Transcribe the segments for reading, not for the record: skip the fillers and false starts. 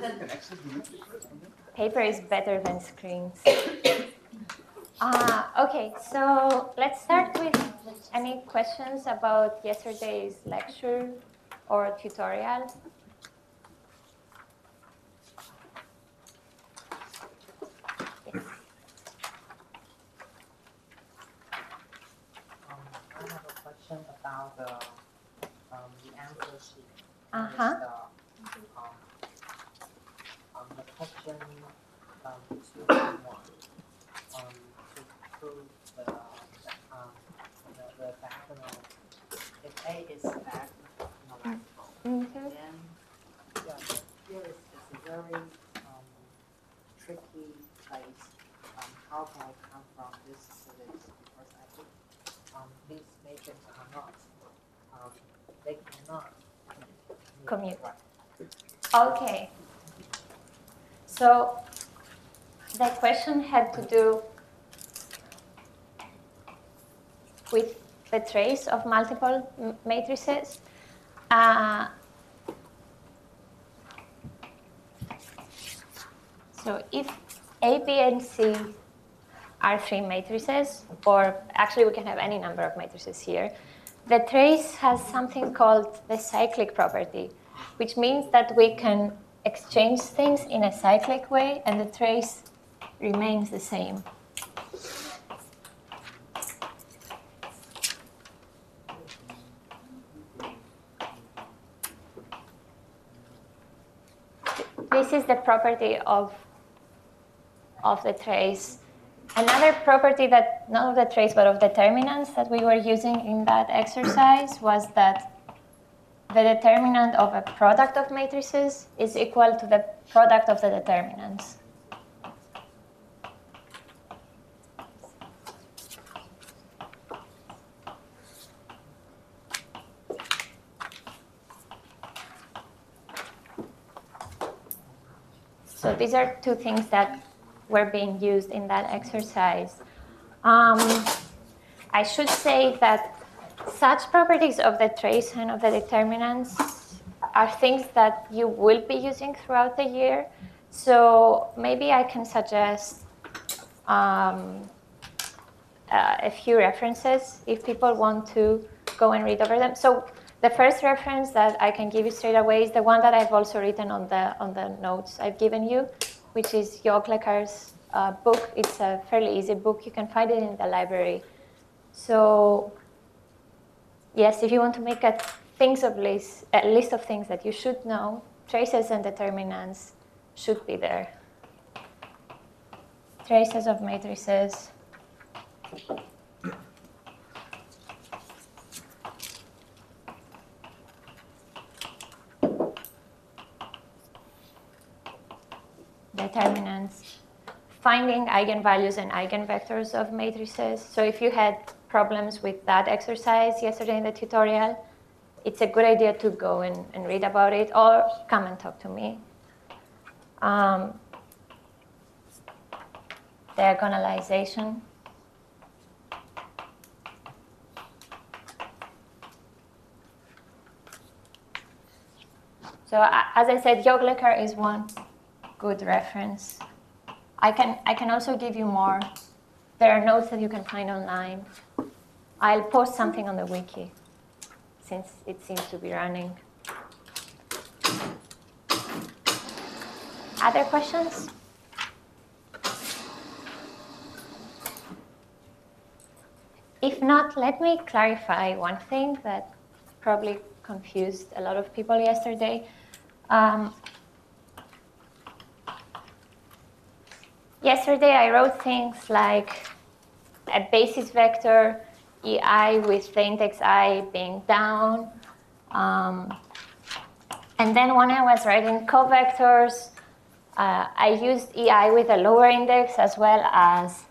Paper is better than screens. Okay, so let's start with any questions about yesterday's lecture or tutorial. Yes. I have a question about the answer sheet. The question 2.1 to prove the diagonal. If A is back diagonal, then here is a very tricky place. How can I come from this to this? Because I think these matrices are not, they cannot commute. Okay. So the question had to do with the trace of multiple matrices. So if A, B, and C are three matrices, or actually we can have any number of matrices here, the trace has something called the cyclic property, which means that we can exchange things in a cyclic way and the trace remains the same. This is the property of the trace. Another property that, not of the trace, but of determinants that we were using in that exercise was that the determinant of a product of matrices is equal to the product of the determinants. So these are two things that were being used in that exercise. I should say that such properties of the trace and of the determinants are things that you will be using throughout the year. So maybe I can suggest a few references if people want to go and read over them. So the first reference that I can give you straight away is the one that I've also written on the notes I've given you, which is Joglekar's book. It's a fairly easy book. You can find it in the library. So yes, if you want to make a list of things that you should know, traces and determinants should be there. Traces of matrices. Determinants. Finding eigenvalues and eigenvectors of matrices. So if you had problems with that exercise yesterday in the tutorial, it's a good idea to go and read about it or come and talk to me. Diagonalization. So as I said, Joglekar is one good reference. I can also give you more. There are notes that you can find online. I'll post something on the wiki since it seems to be running. Other questions? If not, let me clarify one thing that probably confused a lot of people yesterday. Yesterday, I wrote things like a basis vector, EI, with the index I being down. And then when I was writing covectors, I used EI with a lower index as well as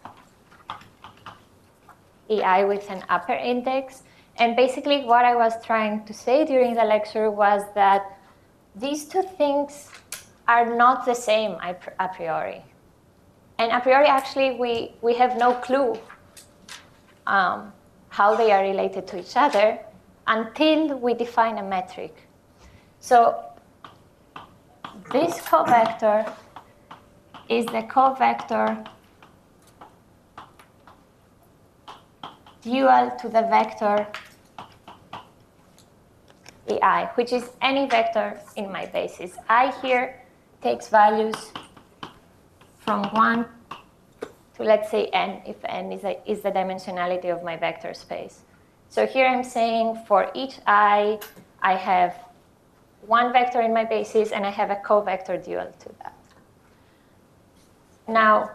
EI with an upper index. And basically, what I was trying to say during the lecture was that these two things are not the same a priori. And a priori, actually, we have no clue how they are related to each other until we define a metric. So this covector is the covector dual to the vector EI, which is any vector in my basis. I here takes values from 1 to, let's say, n, if n is the dimensionality of my vector space. So here I'm saying for each I have one vector in my basis, and I have a covector dual to that. Now,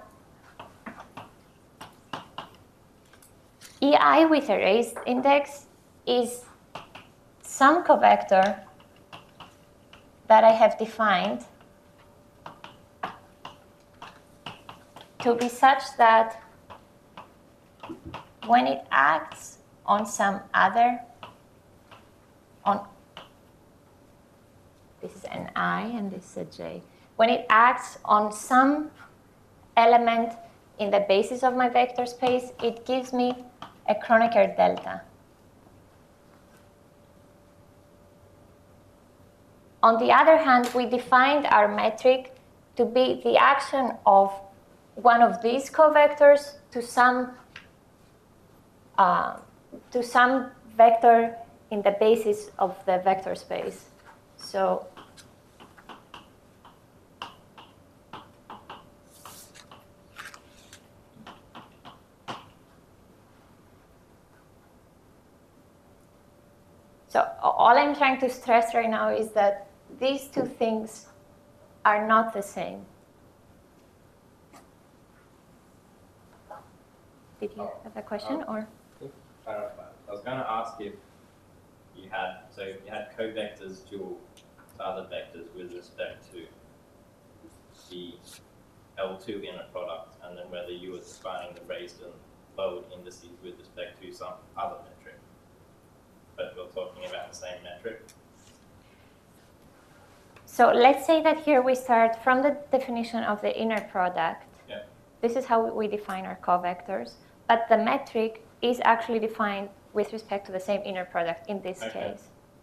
EI with a raised index is some covector that I have defined to be such that when it acts on some other, this is an I and this is a J. When it acts on some element in the basis of my vector space, it gives me a Kronecker delta. On the other hand, we defined our metric to be the action of one of these covectors to some vector in the basis of the vector space. So all I'm trying to stress right now is that these two things are not the same. Did you have a question or? I was going to ask if you had covectors dual to other vectors with respect to the L2 inner product, and then whether you were defining the raised and lowered indices with respect to some other metric. But we're talking about the same metric. So let's say that here we start from the definition of the inner product. Yeah. This is how we define our covectors. But the metric is actually defined with respect to the same inner product in this case.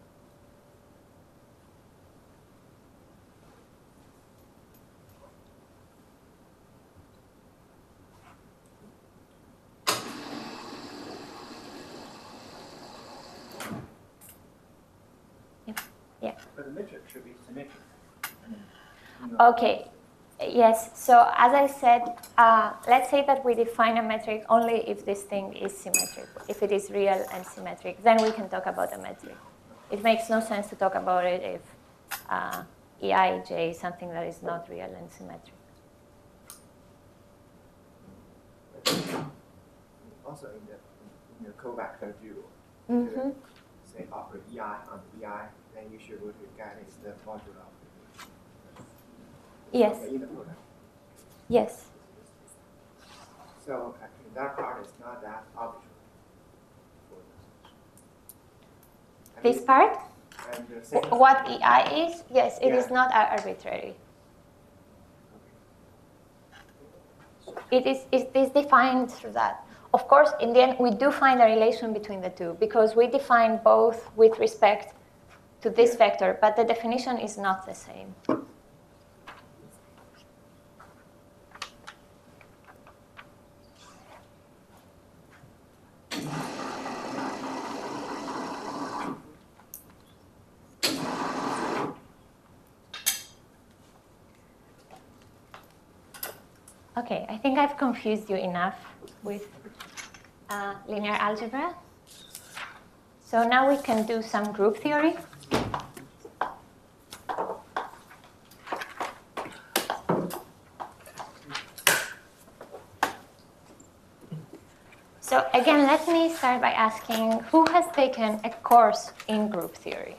Yeah. But the metric should be symmetric. Okay. Yes. So as I said, let's say that we define a metric only if this thing is symmetric. If it is real and symmetric, then we can talk about a metric. It makes no sense to talk about it if EIJ is something that is not real and symmetric. Also in the covector dual, Mm-hmm. say operate EI on EI, then you should what you get is the modular Yes. the inner product. Yes. So actually that part is not that arbitrary. This part? And the second What EI is? Yes, it is Yeah. not arbitrary. It is defined through that. Of course, in the end, we do find a relation between the two because we define both with respect to this vector, but the definition is not the same. Okay, I think I've confused you enough with linear algebra. So now we can do some group theory. So again, let me start by asking, who has taken a course in group theory?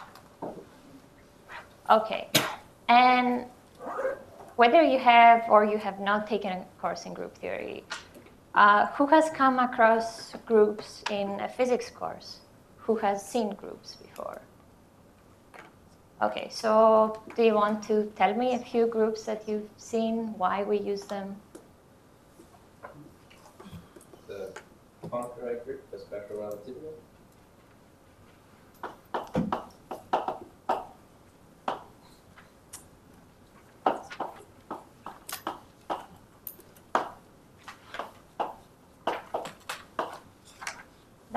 Okay, and whether you have or you have not taken a course in group theory, who has come across groups in a physics course? Who has seen groups before? Okay, so do you want to tell me a few groups that you've seen, why we use them? The Poincare group for special relativity.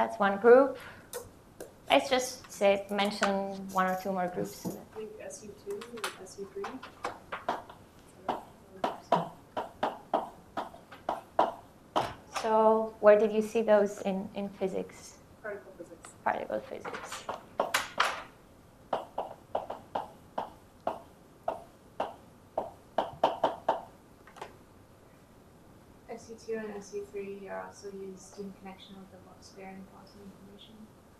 That's one group. Let's just say mention one or two more groups. I think SU2 or SU3. So where did you see those in physics? Particle physics. Particle physics. SU2 and SU3 are also used in connection with the Box-Bear and Gaussian information.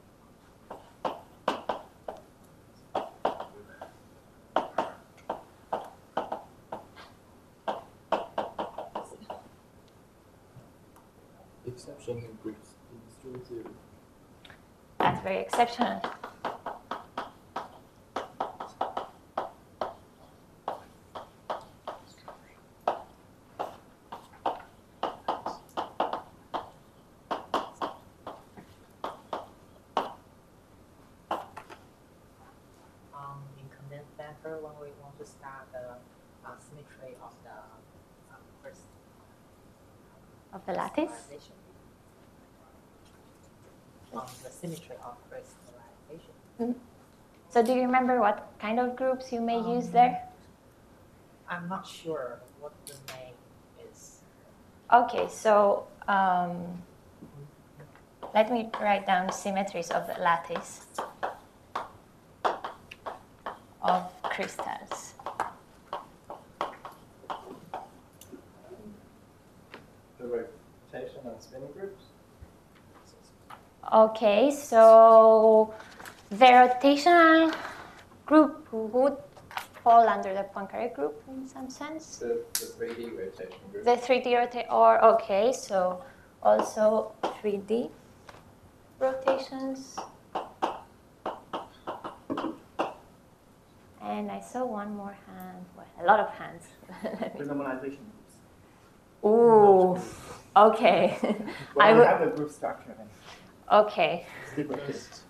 Exception in groups in string theory. That's very exceptional. In condensed matter, when we want to start the symmetry of the first Of the lattice? crystallization. The symmetry of crystallization. So do you remember what kind of groups you may use there? I'm not sure what the name is. Okay, so let me write down symmetries of the lattice of crystals. The rotation and spinning groups. Okay, so the rotational group would fall under the Poincaré group in some sense. The 3D rotation group. The 3D rotation, or okay, so also 3D rotations. And I saw one more hand, well, a lot of hands. The normalization groups. Ooh, okay. Well, I we would- have the group structure and Okay, stick with this.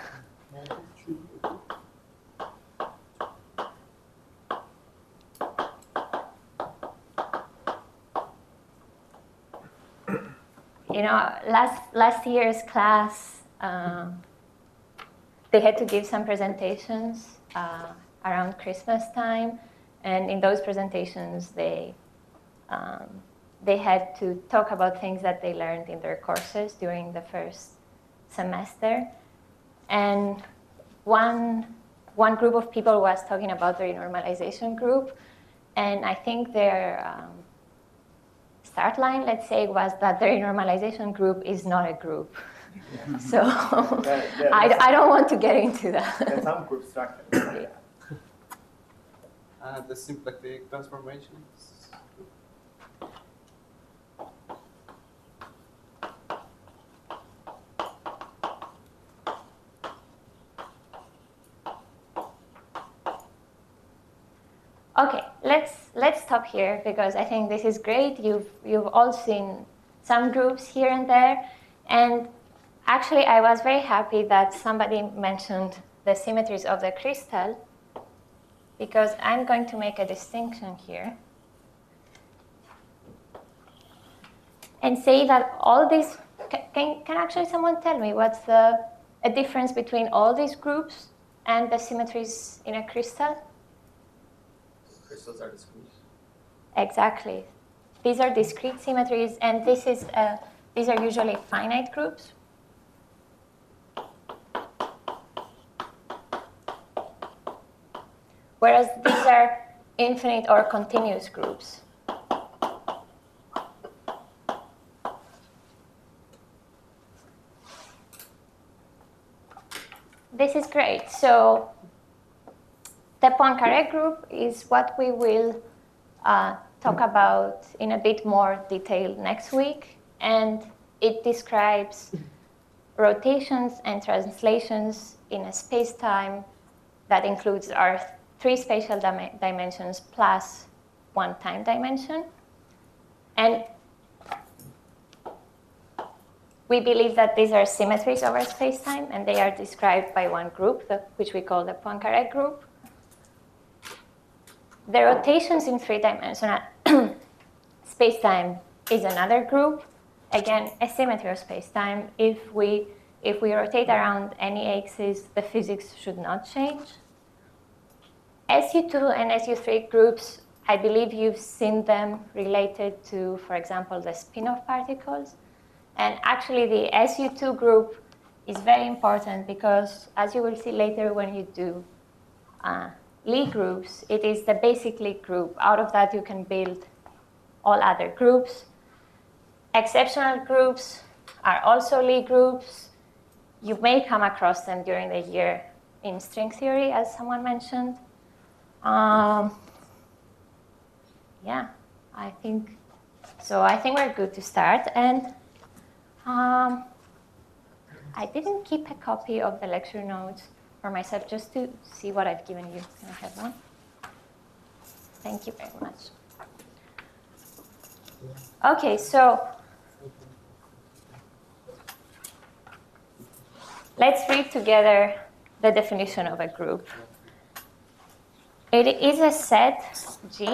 you know, last year's class, they had to give some presentations around Christmas time, and in those presentations, they had to talk about things that they learned in their courses during the first semester. And one group of people was talking about the renormalization group, and I think their start line, let's say, was that the renormalization group is not a group. So I don't want to get into that. There's some group structure. The symplectic transformations. Okay, let's stop here because I think this is great. You've all seen some groups here and there, and actually I was very happy that somebody mentioned the symmetries of the crystal, because I'm going to make a distinction here and say that all these, can actually someone tell me what's a difference between all these groups and the symmetries in a crystal? Crystals are discrete. Exactly. These are discrete symmetries, and these are usually finite groups. Whereas these are infinite or continuous groups. This is great. So the Poincaré group is what we will talk about in a bit more detail next week. And it describes rotations and translations in a space-time that includes our 3 spatial dimensions plus 1 time dimension. And we believe that these are symmetries over space-time, and they are described by one group, which we call the Poincaré group. The rotations in 3-dimensional space-time is another group. Again, a symmetry of space-time if we if we rotate around any axis, the physics should not change. SU2 and SU3 groups, I believe you've seen them related to, for example, the spin-off particles. And actually, the SU2 group is very important because, as you will see later when you do Lie groups, it is the basic Lie group. Out of that, you can build all other groups. Exceptional groups are also Lie groups. You may come across them during the year in string theory, as someone mentioned. Yeah, I think we're good to start. And I didn't keep a copy of the lecture notes for myself just to see what I've given you. Can I have one? Thank you very much. Okay, so let's read together the definition of a group. It is a set G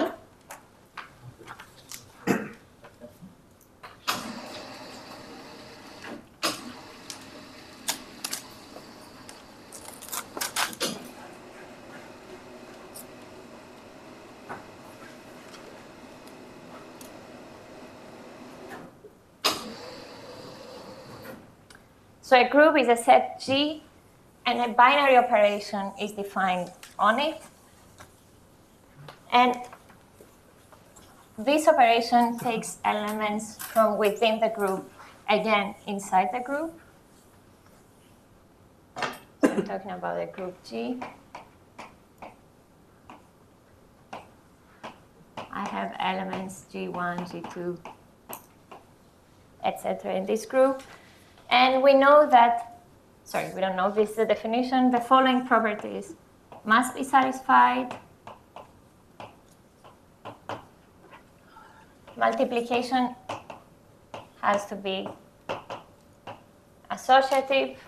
So a group is a set G, and a binary operation is defined on it. And this operation takes elements from within the group, again, inside the group. So I'm talking about a group G. I have elements G1, G2, etc. in this group. And we know that, sorry, we don't know, this is the definition. The following properties must be satisfied. Multiplication has to be associative.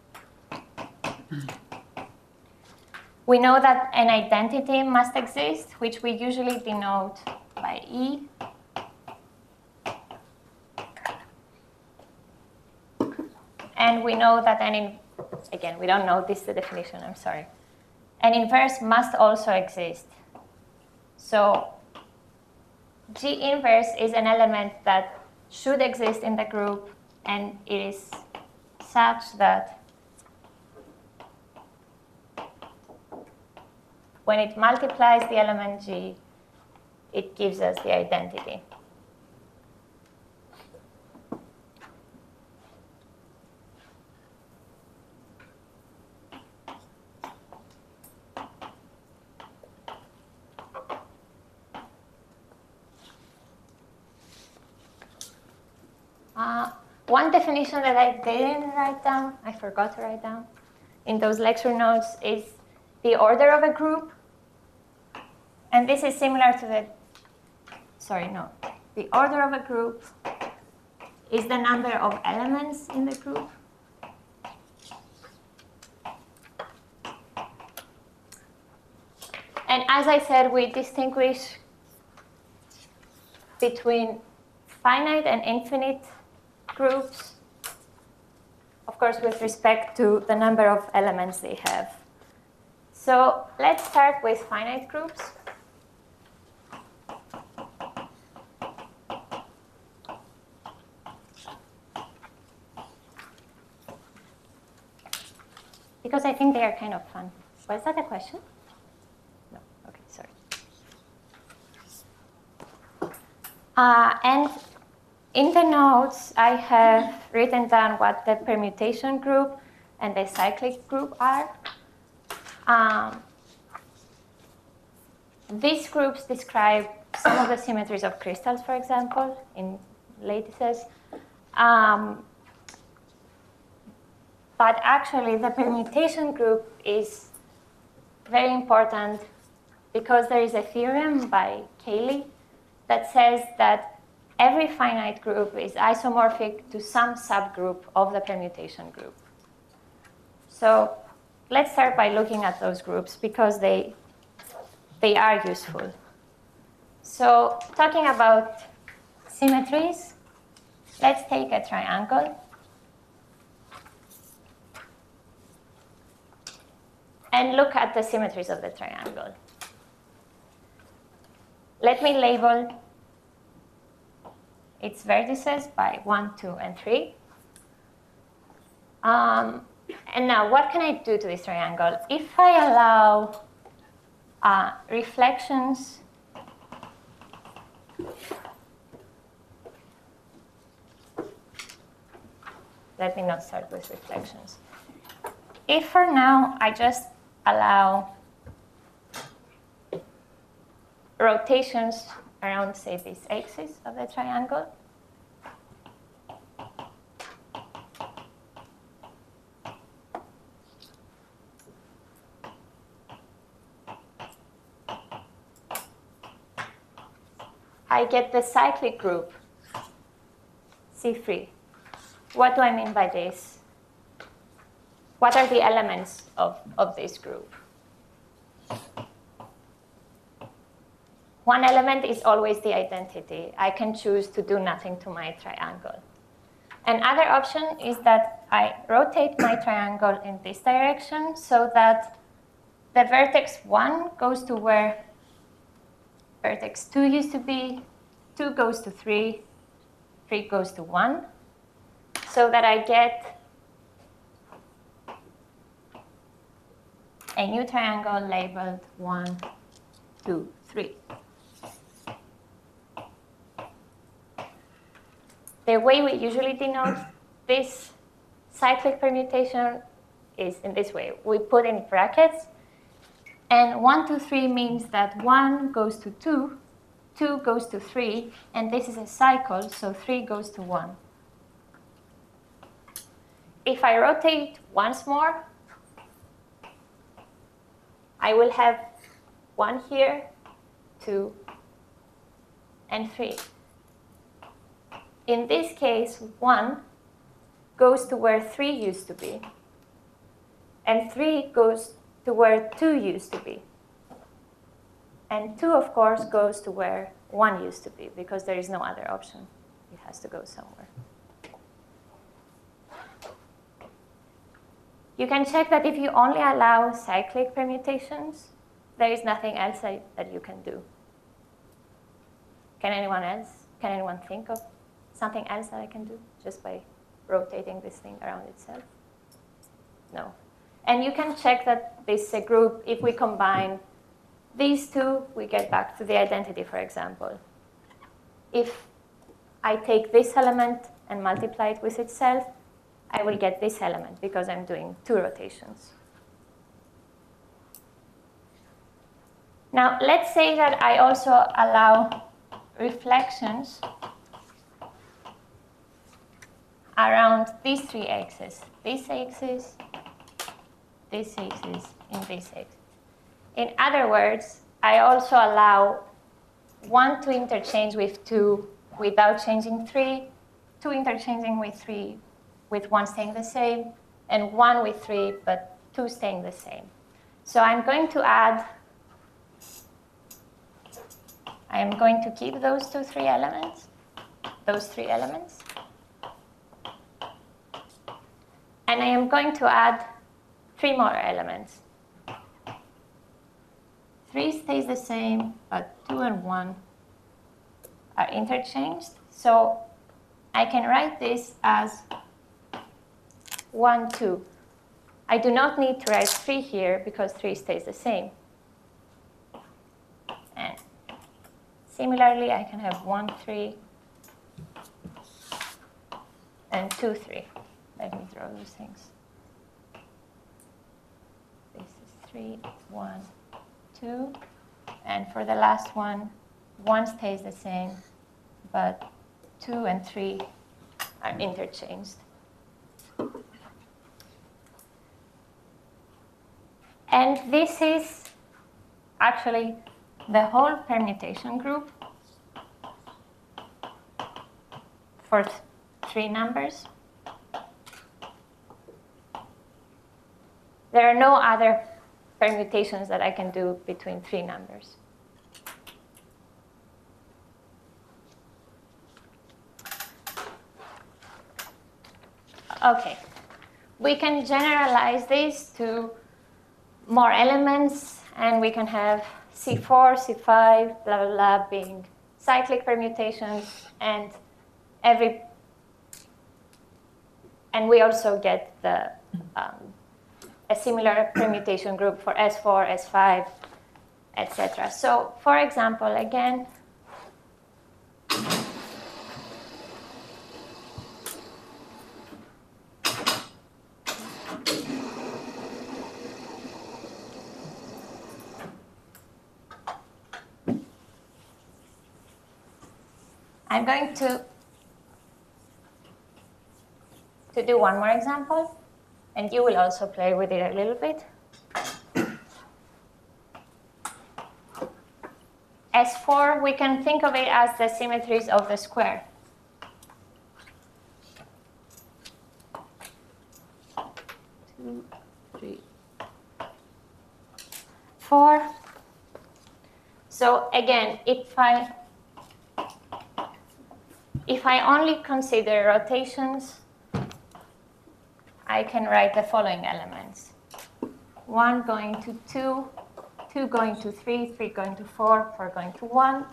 We know that an identity must exist, which we usually denote by E. And we know that again, we don't know, this is the definition, I'm sorry. An inverse must also exist. So G inverse is an element that should exist in the group, and it is such that when it multiplies the element G, it gives us the identity. One definition that I didn't write down, I forgot to write down in those lecture notes, is the order of a group. And this is similar to the order of a group is the number of elements in the group. And as I said, we distinguish between finite and infinite groups, of course, with respect to the number of elements they have. So let's start with finite groups. Because I think they are kind of fun. Was that a question? No, okay, sorry. And in the notes, I have written down what the permutation group and the cyclic group are. These groups describe some of the symmetries of crystals, for example, in lattices. But actually, the permutation group is very important because there is a theorem by Cayley that says that every finite group is isomorphic to some subgroup of the permutation group. So let's start by looking at those groups because they are useful. So talking about symmetries, let's take a triangle. and look at the symmetries of the triangle. Let me label its vertices by 1, 2, and 3. And now, what can I do to this triangle? If I allow reflections let me not start with reflections. If for now I just allow rotations around, say, this axis of the triangle, I get the cyclic group C3. What do I mean by this? What are the elements of this group? One element is always the identity. I can choose to do nothing to my triangle. Another option is that I rotate my triangle in this direction so that the vertex 1 goes to where vertex 2 used to be, 2 goes to 3, 3 goes to 1, so that I get a new triangle labeled 1, 2, 3. The way we usually denote this cyclic permutation is in this way. We put in brackets, and 1, 2, 3 means that 1 goes to 2, 2 goes to 3, and this is a cycle, so 3 goes to 1. If I rotate once more, I will have 1 here, 2, and 3. In this case, 1 goes to where 3 used to be, and 3 goes to where 2 used to be. And 2, of course, goes to where 1 used to be, because there is no other option. It has to go somewhere. You can check that if you only allow cyclic permutations, there is nothing else that you can do. Can anyone think of something else that I can do just by rotating this thing around itself? No. And you can check that this is a group. If we combine these two, we get back to the identity, for example. If I take this element and multiply it with itself, I will get this element because I'm doing 2 rotations. Now, let's say that I also allow reflections around these 3 axes. This axis, this axis, and this axis. In other words, I also allow 1 to interchange with 2 without changing 3, 2 interchanging with 3 with 1 staying the same, and 1 with 3, but 2 staying the same. So I'm going to keep those 3 elements, and I am going to add 3 more elements. 3 stays the same, but 2 and 1 are interchanged. So I can write this as 1, 2. I do not need to write 3 here because 3 stays the same. And similarly, I can have 1, 3, and 2, 3. Let me draw those things. This is 3, 1, 2. And for the last one, 1 stays the same, but 2 and 3 are interchanged. And this is actually the whole permutation group for 3 numbers. There are no other permutations that I can do between 3 numbers. Okay, we can generalize this to more elements, and we can have C4, C5, blah, blah, blah, being cyclic permutations, and we also get the a similar permutation group for S4, S5, etc. So, for example, again, I'm going to do one more example, and you will also play with it a little bit. S4, we can think of it as the symmetries of the square. Two, three, 4. So again, if I only consider rotations, I can write the following elements. 1 going to 2, 2 going to 3, 3 going to 4, 4 going to 1.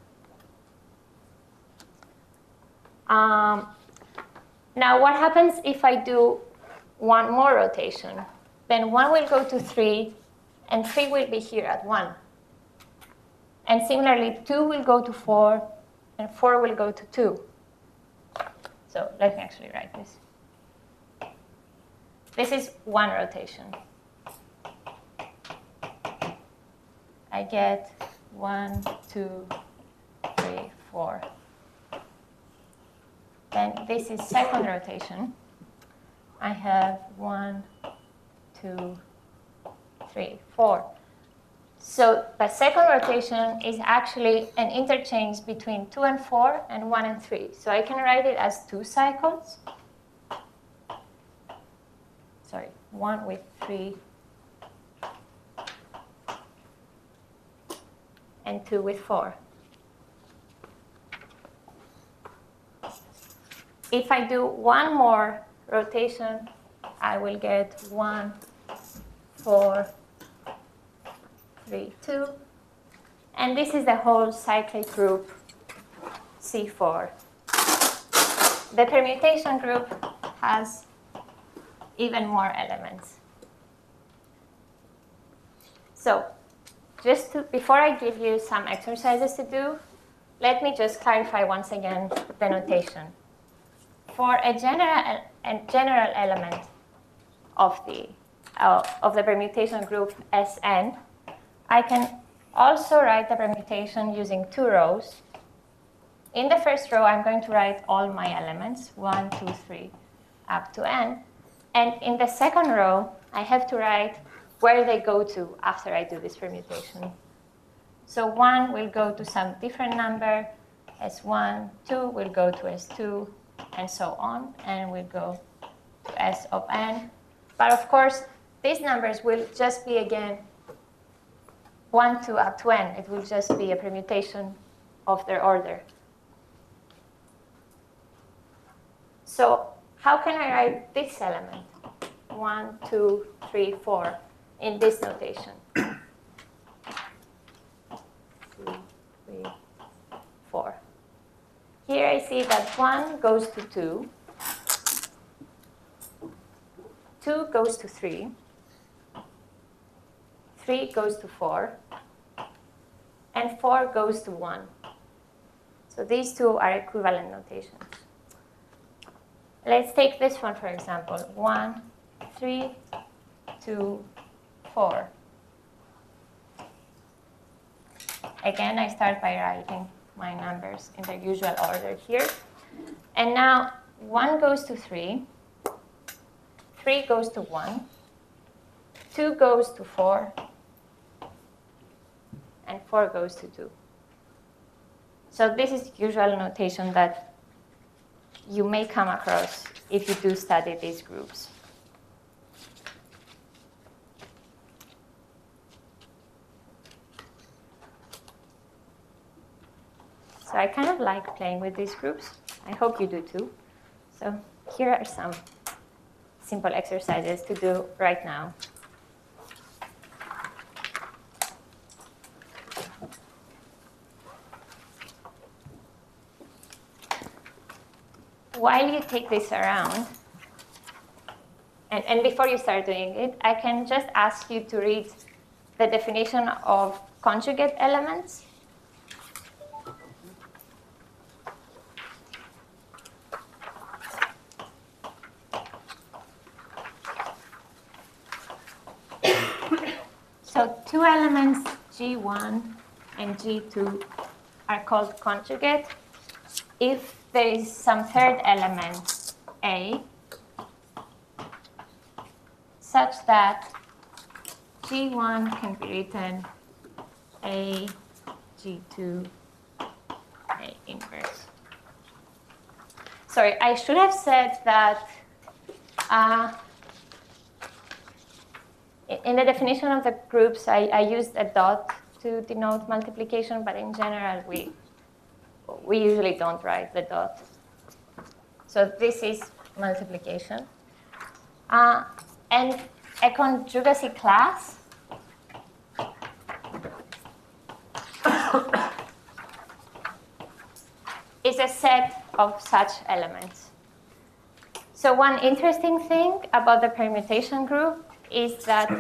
Now what happens if I do one more rotation? Then 1 will go to 3, and 3 will be here at 1. And similarly, 2 will go to 4, and 4 will go to 2. So let me actually write this. This is one rotation. I get 1, 2, 3, 4. Then this is second rotation. I have 1, 2, 3, 4. So the second rotation is actually an interchange between 2 and 4 and 1 and 3. So I can write it as 2 cycles. Sorry, 1 with 3 and 2 with 4. If I do one more rotation, I will get 1, 4, 3, 2. And this is the whole cyclic group C4. The permutation group has even more elements. So before I give you some exercises to do, let me just clarify once again the notation. For a general element of the permutation group Sn, I can also write the permutation using 2 rows. In the first row, I'm going to write all my elements, 1, 2, 3, up to n. And in the second row, I have to write where they go to after I do this permutation. So 1 will go to some different number, S1, 2 will go to S2, and so on, and will go to S of n. But of course, these numbers will just be, again, 1 to up to n. It will just be a permutation of their order. So how can I write this element? 1, 2, 3, 4 in this notation. 2, 3, 4. Here I see that 1 goes to 2, 2 goes to 3, 3 goes to 4, and 4 goes to 1. So these two are equivalent notations. Let's take this one, for example. 1, 3, 2, 4. Again, I start by writing my numbers in their usual order here. And now 1 goes to 3, 3 goes to 1, 2 goes to 4, and 4 goes to 2. So this is usual notation that you may come across if you do study these groups. So I kind of like playing with these groups. I hope you do too. So here are some simple exercises to do right now. while you take this around, and before you start doing it, I can just ask you to read the definition of conjugate elements. So two elements, G1 and G2, are called conjugate if there is some third element, A, such that G1 can be written A, G2, A inverse. Sorry, I should have said that in the definition of the groups, I used a dot to denote multiplication, but in general, we usually don't write the dot. So this is multiplication. And a conjugacy class is a set of such elements. So one interesting thing about the permutation group is that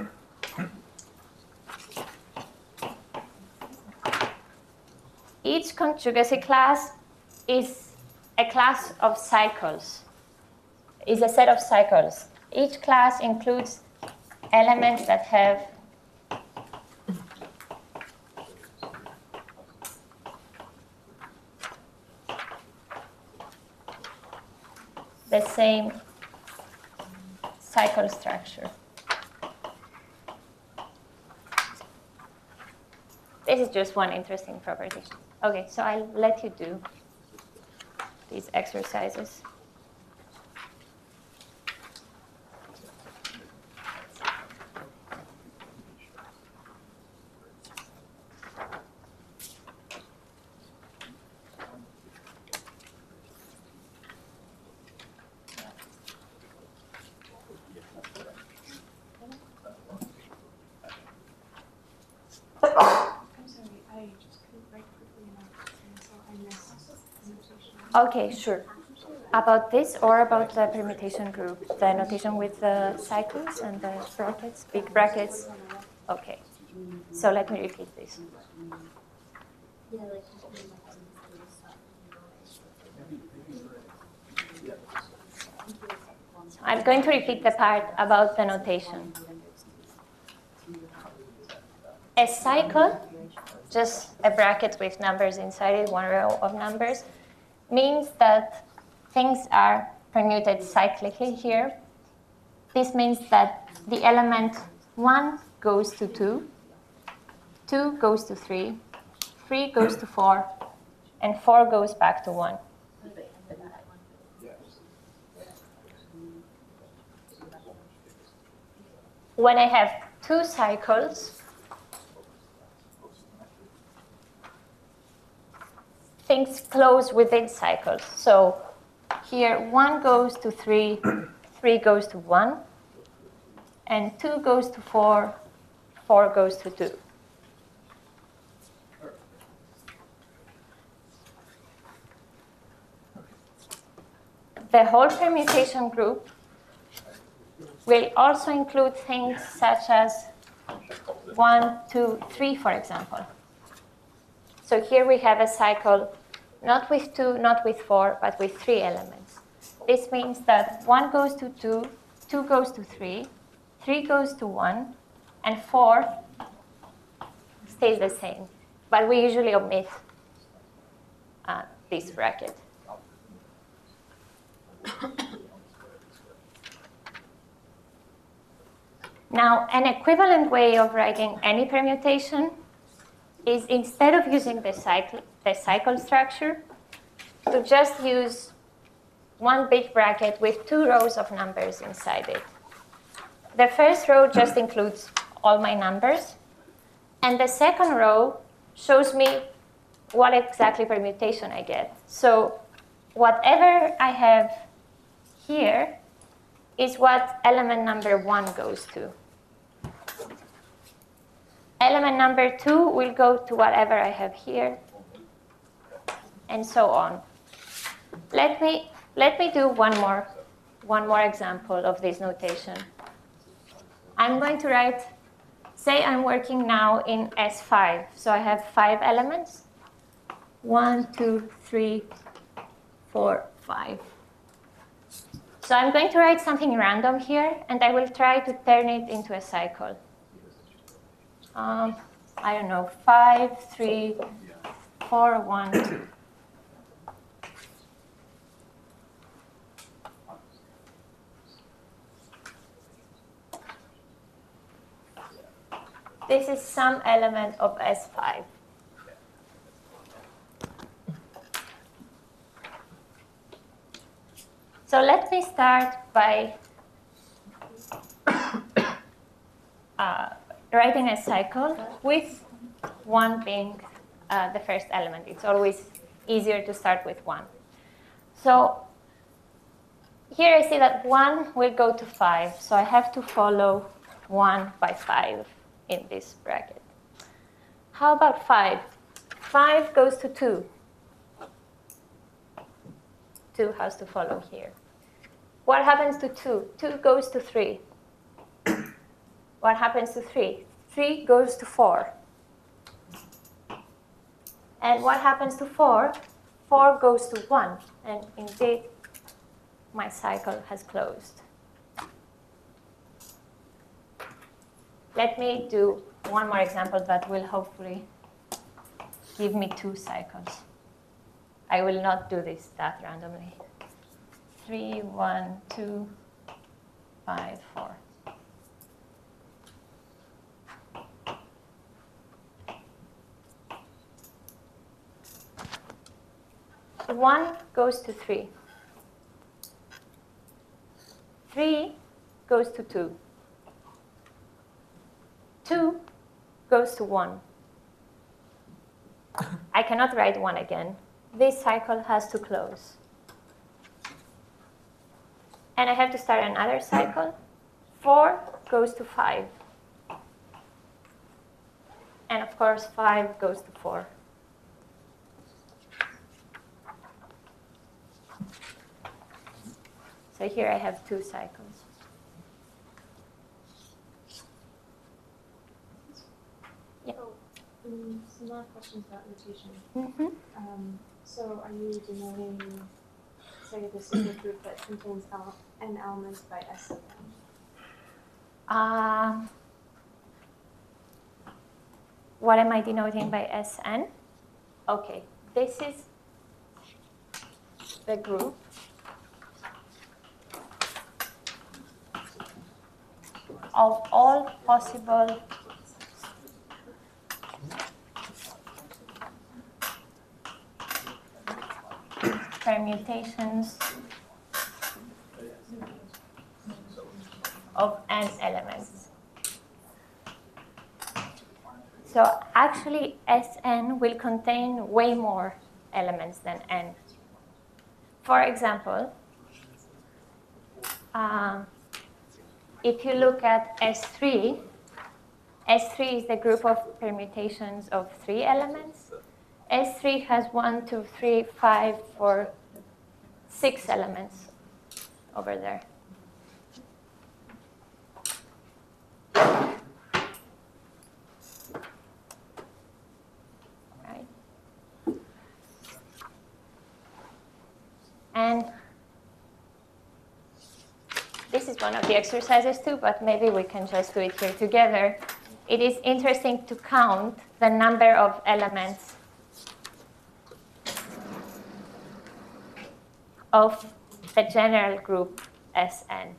each conjugacy class is a class of cycles, is a set of cycles. Each class includes elements that have the same cycle structure. This is just one interesting property. Okay, so I'll let you do these exercises. Okay, sure. About this or about the permutation group, the notation with the cycles and the brackets, big brackets. Okay, so let me repeat this. I'm going to repeat the part about the notation. A cycle, just a bracket with numbers inside it, one row of numbers, means that things are permuted cyclically here. This means that the element 1 goes to 2, 2 goes to 3, 3 goes to 4, and 4 goes back to 1. When I have two cycles, things close within cycles. So here 1 goes to 3, 3 goes to 1, and 2 goes to 4, 4 goes to 2. The whole permutation group will also include things such as 1, 2, 3, for example. So here we have a cycle not with 2, not with 4, but with 3 elements. This means that 1 goes to 2, 2 goes to 3, 3 goes to 1, and 4 stays the same. But we usually omit this bracket. Now, an equivalent way of writing any permutation is, instead of using the cycle structure, to just use one big bracket with 2 rows of numbers inside it. The first row just includes all my numbers, and the second row shows me what exactly permutation I get. So whatever I have here is what element number 1 goes to. Element number 2 will go to whatever I have here, and so on. Let me let me do one more example of this notation. I'm going to write, say I'm working now in S5. So I have 5 elements. 1, 2, 3, 4, 5. So I'm going to write something random here, and I will try to turn it into a cycle. I don't know, 5, 3, 4, 1, 2. This is some element of S5. So let me start by writing a cycle with 1 being the first element. It's always easier to start with 1. So here I see that 1 will go to 5. So I have to follow 1 by 5 in this bracket. How about 5? 5 goes to 2. 2 has to follow here. What happens to 2? 2 goes to 3. What happens to 3? 3 goes to 4. And what happens to 4? 4 goes to 1. And indeed, my cycle has closed. Let me do one more example that will hopefully give me 2 cycles. I will not do this that randomly. 3, 1, 2, 5, 4. One goes to 3. 3 goes to 2. 2 goes to 1. I cannot write 1 again. This cycle has to close. And I have to start another cycle. 4 goes to 5. And of course, 5 goes to 4. So here I have 2 cycles. Some more questions about notation. Mm-hmm. So are you denoting, say, this is a group that contains n elements by S of n? What am I denoting by Sn? Okay, this is the group of all possible permutations of n elements. So actually, Sn will contain way more elements than n. For example, if you look at S3, S3 is the group of permutations of 3 elements. S3 has 1, 2, 3, 5, 4, 6 elements over there. Right. And this is one of the exercises too, but maybe we can just do it here together. It is interesting to count the number of elements of the general group Sn.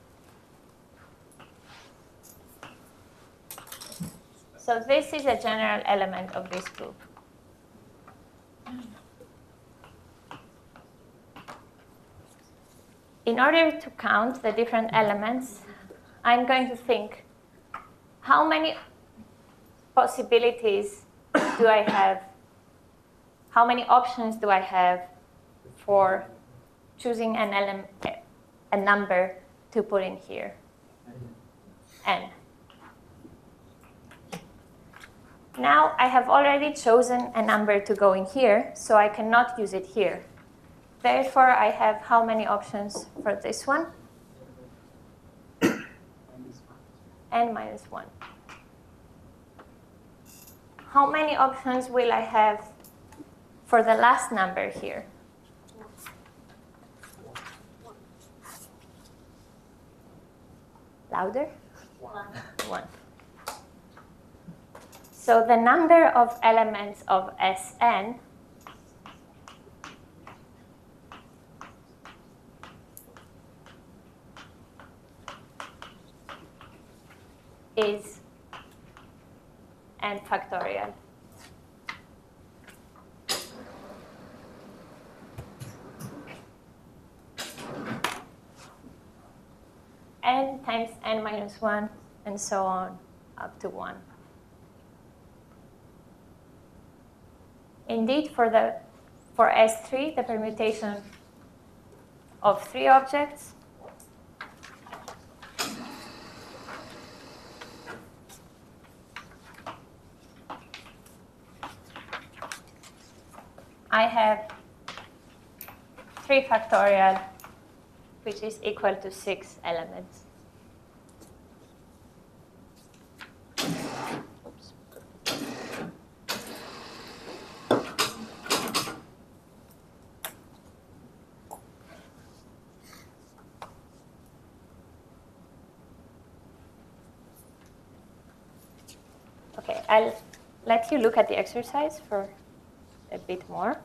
So this is a general element of this group. In order to count the different elements, I'm going to think, how many possibilities do I have? How many options do I have for choosing an element, a number to put in here? N. Now I have already chosen a number to go in here, so I cannot use it here. Therefore, I have how many options for this one? N minus 1. How many options will I have for the last number here? Louder? 1. So the number of elements of Sn is n factorial. N times n minus 1, and so on, up to 1. Indeed, for S3, the permutation of 3 objects I have 3 factorial, which is equal to 6 elements. Okay, I'll let you look at the exercise for a bit more.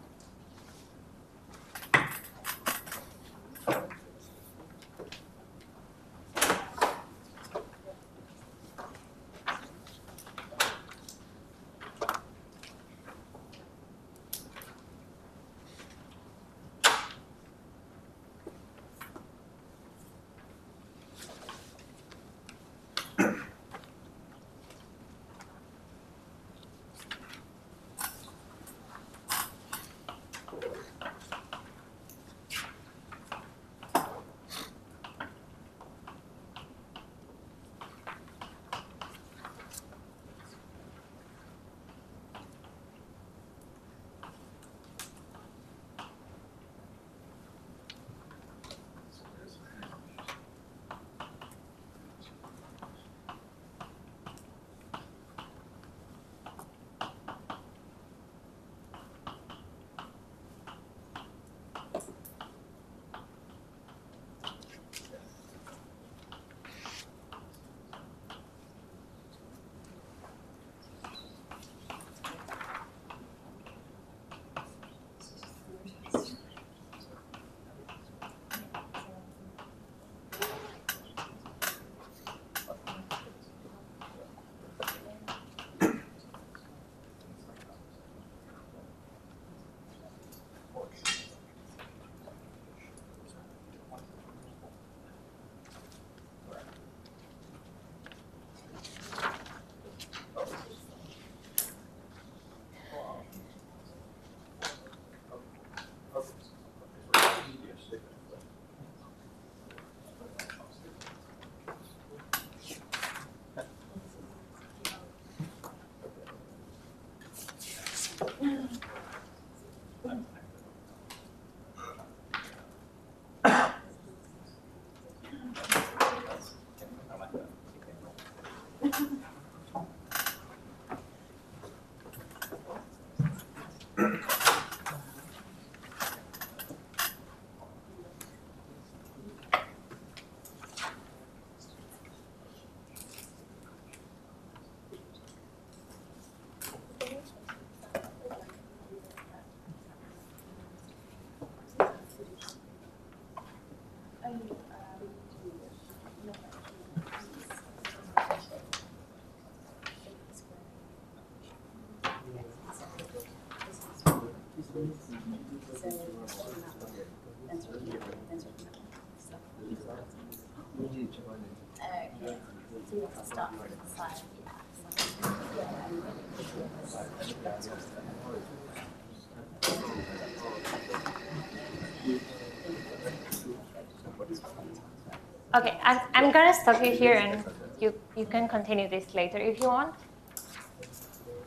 Okay, I'm going to stop you here, and you can continue this later if you want.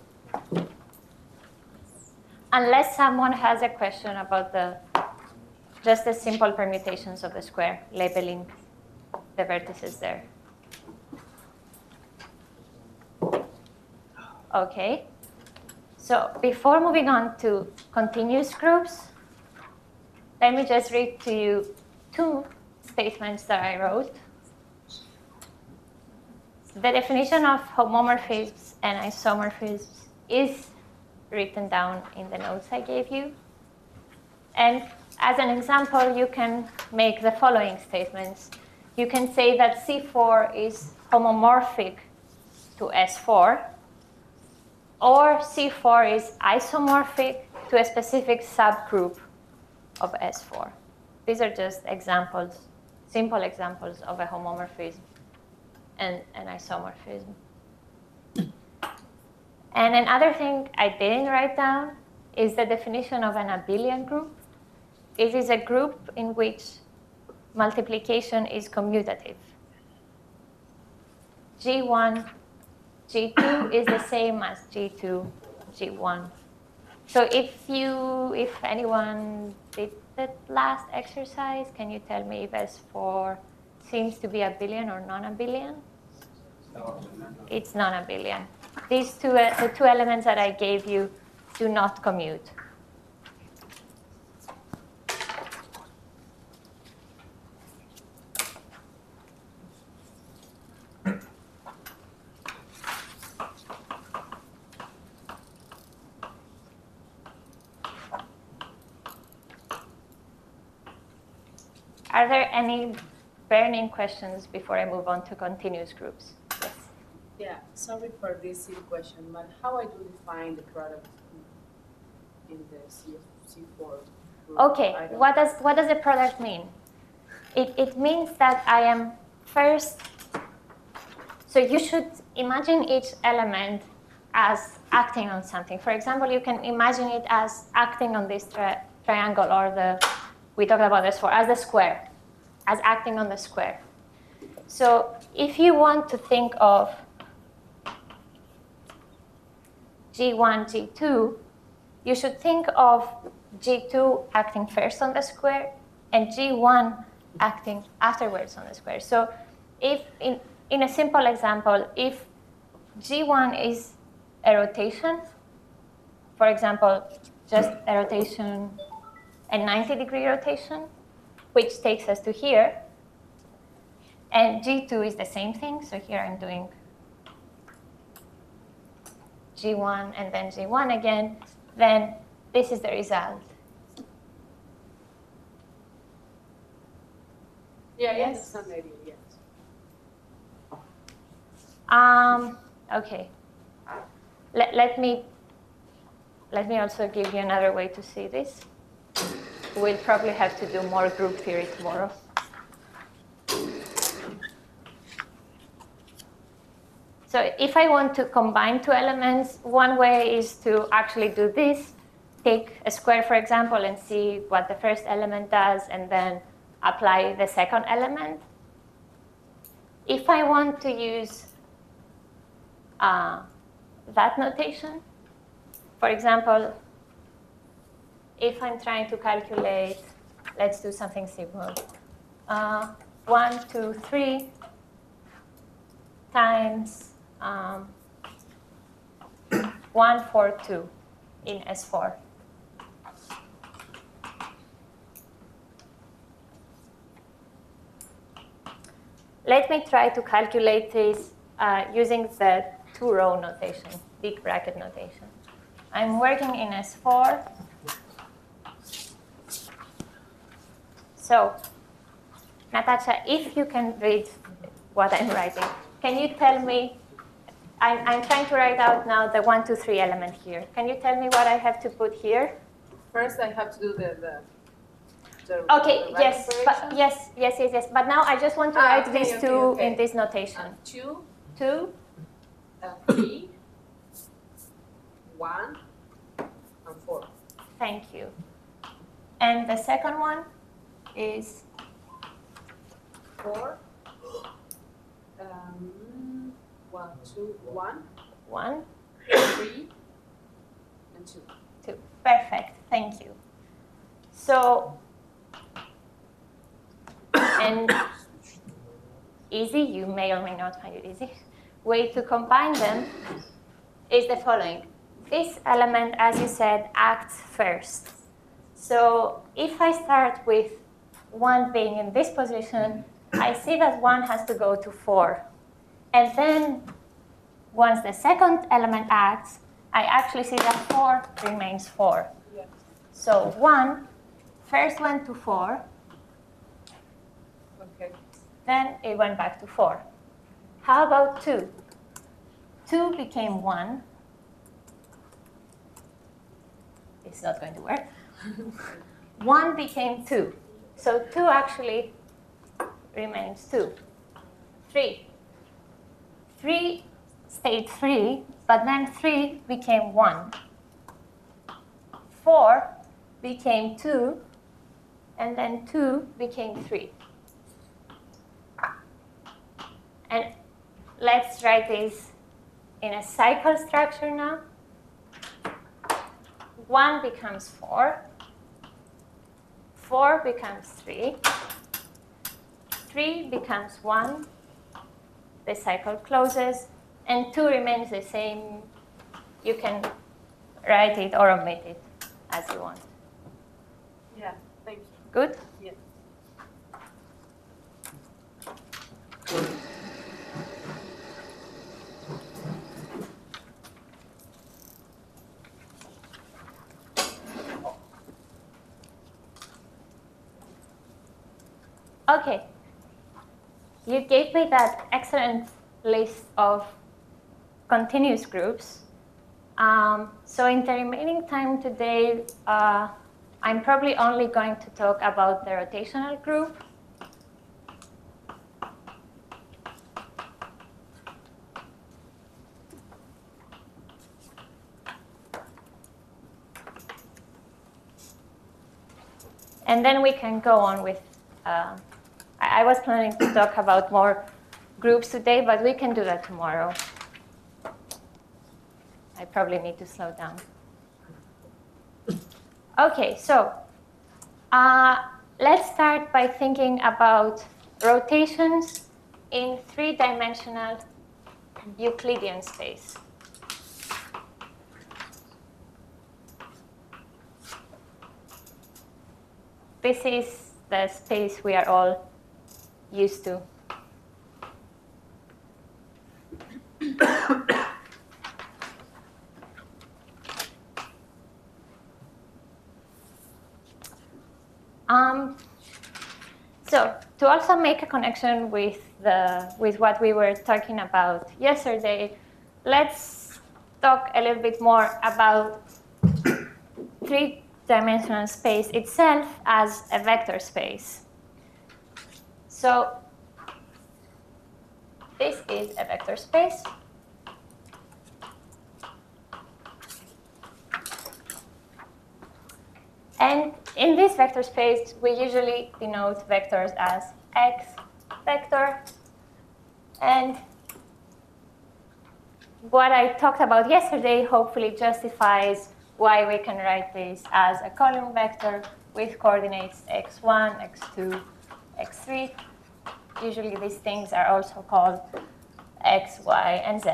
Unless someone has a question about the just the simple permutations of the square, labeling the vertices there. Okay. So before moving on to continuous groups, let me just read to you two statements that I wrote. The definition of homomorphisms and isomorphisms is written down in the notes I gave you. And as an example, you can make the following statements. You can say that C4 is homomorphic to S4, or C4 is isomorphic to a specific subgroup of S4. These are just examples, simple examples of a homomorphism and an isomorphism. And another thing I didn't write down is the definition of an abelian group. It is a group in which multiplication is commutative. G1, G2 is the same as G2, G1. So if anyone did the last exercise, can you tell me if S4 seems to be abelian or non-abelian? It's non-abelian. These two, the two elements that I gave you do not commute. Are there any burning questions before I move on to continuous groups? Yes. Yeah, sorry for this silly question, but how I do define the product in the C4 group? Okay, what does the product mean? It means that I am first, so you should imagine each element as acting on something. For example, you can imagine it as acting on this triangle, or we talked about this as the square, as acting on the square. So if you want to think of G1, G2, you should think of G2 acting first on the square and G1 acting afterwards on the square. So if in a simple example, if G1 is a rotation, for example, just a rotation, a 90-degree rotation, which takes us to here, and G2 is the same thing, so here I'm doing G1 and then G1 again, then this is the result. Yeah, Yes? yes, maybe, yes. Okay. Let me also give you another way to see this. We'll probably have to do more group theory tomorrow. So if I want to combine two elements, one way is to actually do this. Take a square, for example, and see what the first element does, and then apply the second element. If I want to use that notation, for example, if I'm trying to calculate, let's do something simple. 1, 2, 3 times 1, 4, 2 in S4. Let me try to calculate this using the two-row notation, big bracket notation. I'm working in S4. So, Natasha, if you can read what I'm writing, can you tell me, I'm trying to write out now the 1, 2, 3 element here. Can you tell me what I have to put here? First, I have to do the Okay, the right yes, but operation. yes. But now I just want to write okay, these okay, two okay. in this notation. 2, 2, 3, 1, and 4. thank you. And the second one is 4, 1, 2, 1, 1, 3, and 2. 2. Perfect, thank you. So And easy, you may or may not find it easy, way to combine them is the following. This element, as you said, acts first. So if I start with 1 being in this position, I see that 1 has to go to 4. And then once the second element acts, I actually see that 4 remains 4. Yeah. So 1 first went to 4, Okay. then it went back to 4. How about 2? 2 became 1. It's not going to work. 1 became 2. So 2 actually remains 2. 3. 3 stayed 3, but then 3 became 1. 4 became 2, and then 2 became 3. And let's write this in a cycle structure now. 1 becomes 4. 4 becomes 3. 3 becomes 1. The cycle closes. And 2 remains the same. You can write it or omit it as you want. Yeah, thank you. Good? Yeah. Okay. You gave me that excellent list of continuous groups. So in the remaining time today, I'm probably only going to talk about the rotational group. And then we can go on with, I was planning to talk about more groups today, but we can do that tomorrow. I probably need to slow down. Okay, so let's start by thinking about rotations in 3-dimensional Euclidean space. This is the space we are all used to. So to also make a connection with what we were talking about yesterday, let's talk a little bit more about 3-dimensional space itself as a vector space. So this is a vector space. And in this vector space, we usually denote vectors as x vector. And what I talked about yesterday hopefully justifies why we can write this as a column vector with coordinates x1, x2, x3. Usually these things are also called x, y, and z.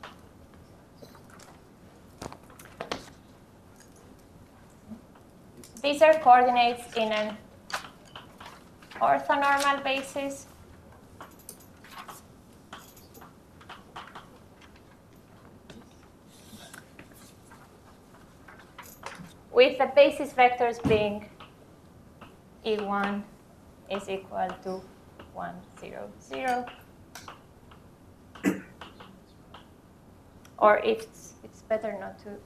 These are coordinates in an orthonormal basis. With the basis vectors being E1 is equal to 1, 0, 0. Or if it's better not to.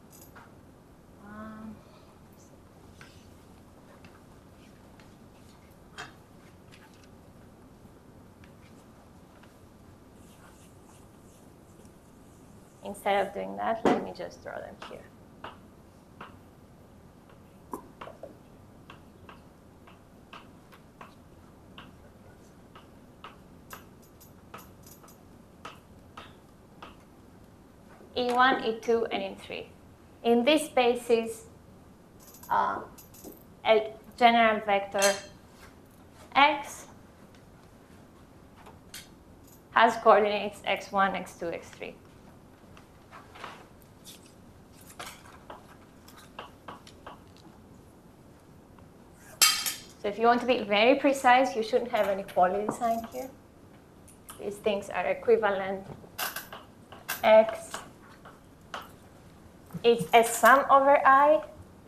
Instead of doing that, let me just draw them here. E1, E2, and E3. In this basis, a general vector x has coordinates x1, x2, x3. So if you want to be very precise, you shouldn't have an equality sign here. These things are equivalent. X is a sum over I.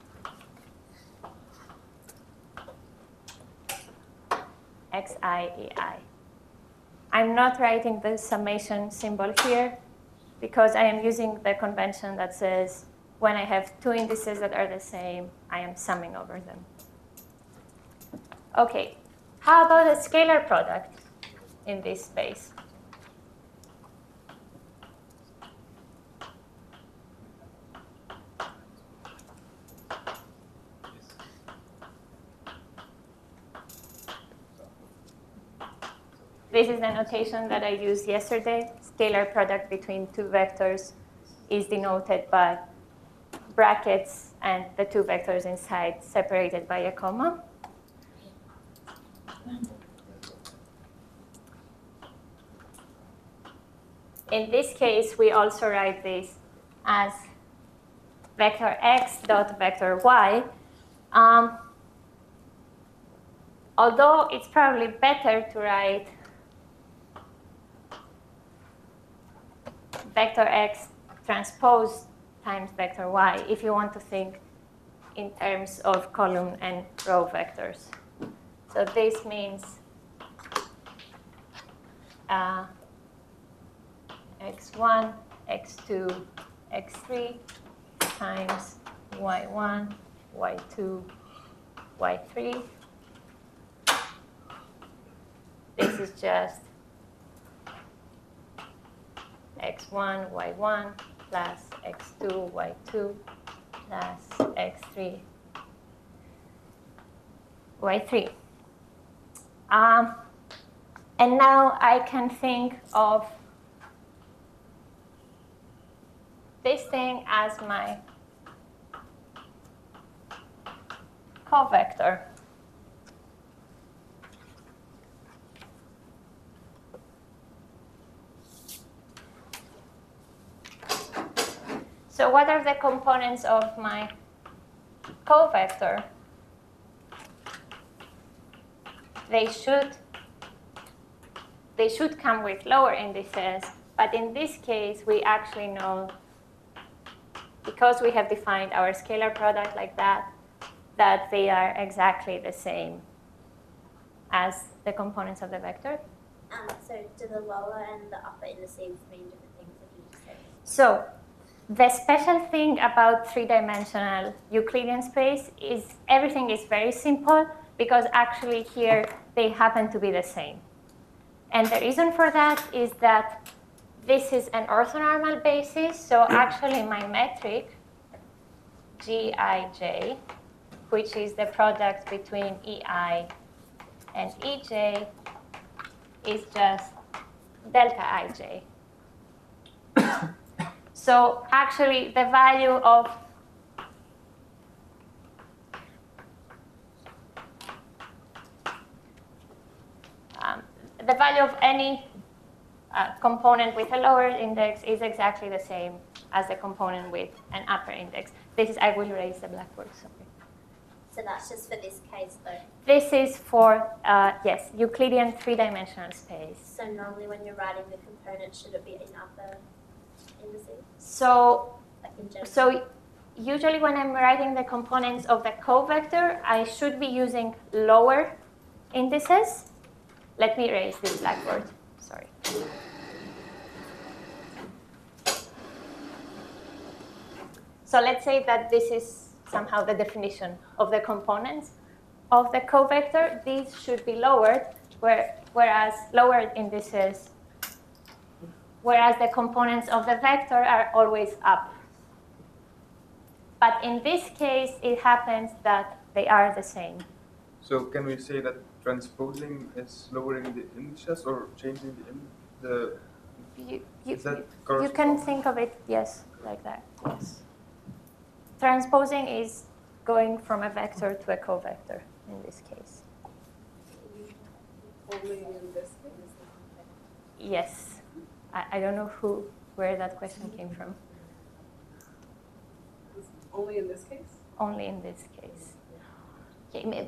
Xi, Ei. I'm not writing the summation symbol here because I am using the convention that says when I have two indices that are the same, I am summing over them. Okay, how about a scalar product in this space? This is the notation that I used yesterday. Scalar product between two vectors is denoted by brackets and the two vectors inside separated by a comma. In this case, we also write this as vector x dot vector y. Although it's probably better to write vector x transpose times vector y if you want to think in terms of column and row vectors. So this means x1, x2, x3 times y1, y2, y3. This is just x1, y1 plus x2, y2 plus x3, y3. And now I can think of this thing as my covector. So what are the components of my covector? They should come with lower indices, but in this case, we actually know, because we have defined our scalar product like that, that they are exactly the same as the components of the vector. So do the lower and the upper indices mean different things, as you just said? So the special thing about three-dimensional Euclidean space is everything is very simple because actually here they happen to be the same. And the reason for that is that this is an orthonormal basis. So actually my metric, Gij, which is the product between Ei and Ej, is just delta Ij. So actually the value of any component with a lower index is exactly the same as the component with an upper index. This is, I will raise the blackboard, sorry. So that's just for this case though? This is for, yes, Euclidean three-dimensional space. So normally when you're writing the component, should it be in upper indices? So, Like in general? so usually when I'm writing the components of the covector, I should be using lower indices. Let me erase this blackboard, sorry. So let's say that this is somehow the definition of the components of the covector. These should be lowered, whereas lowered indices, whereas the components of the vector are always up. But in this case, it happens that they are the same. So can we say that transposing is lowering the indices or changing the You is that can think of it, yes, like that, yes. Transposing is going from a vector to a covector in this case. Only in this case? Yes. I don't know where that question came from. Only in this case? Only in this case. Okay,